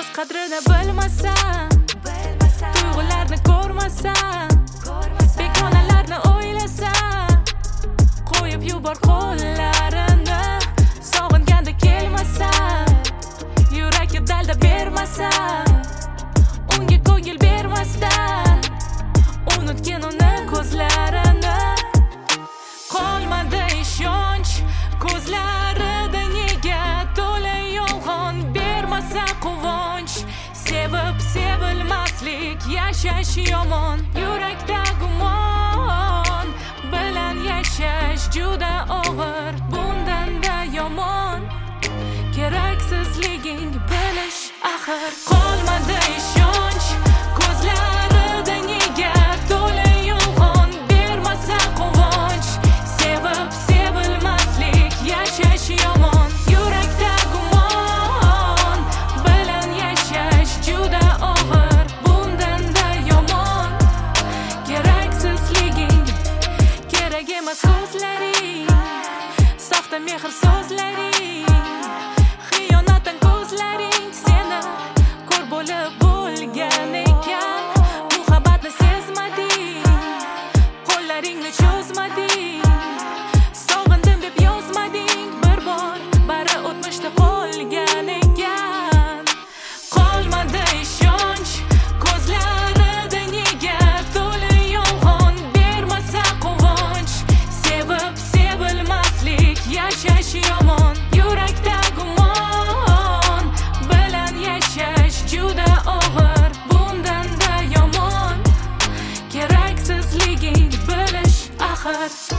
o'z qadrini bilmasan, tuyg'ularni ko'rmasan, begonalarni o'ylasan, qo'yib yubor qo'llarini. Sog'inganda kelmasan, yurakka dalda bermasan, unga ko'ngil bermasdan unutgin uni ko'zlarini. Qolmadi ishonch ko'zlarida, nega to'la yolg'on bermasa quvonch. Sevib sevilmaslik, yashash yomon, yurakda gumon bilan yashash juda og'ir, bundan-da yomon keraksizliging bilish axir. Qolmadi ishonch ko'zlarida, nega to'la yolg'on bermasa quvonch. Sevib sevilmaslik, yashash yomon, yurakda gumon bilan yashash juda og'ir, bundan-da yomon keraksizliging. Kerak emas ko'zlaring, soxta mehr so'zlaring, xiyonatdan ko'zlaring seni ko'r bo'lib bo'lgan ekan. Muhabbatni sezmading, qo'llaringni cho'zmading, sog'indim deb yozmading bir bor, bari o'tmishda qolgan ekan. Qolmadi ishonch ko'zlarida, nega to'la yolg'on bermasa quvonch. Sevib sevilmaslik, yashash yomon, yurakda gumon bilan yashash juda og'ir, bundan-da yomon keraksizliging bilish axir.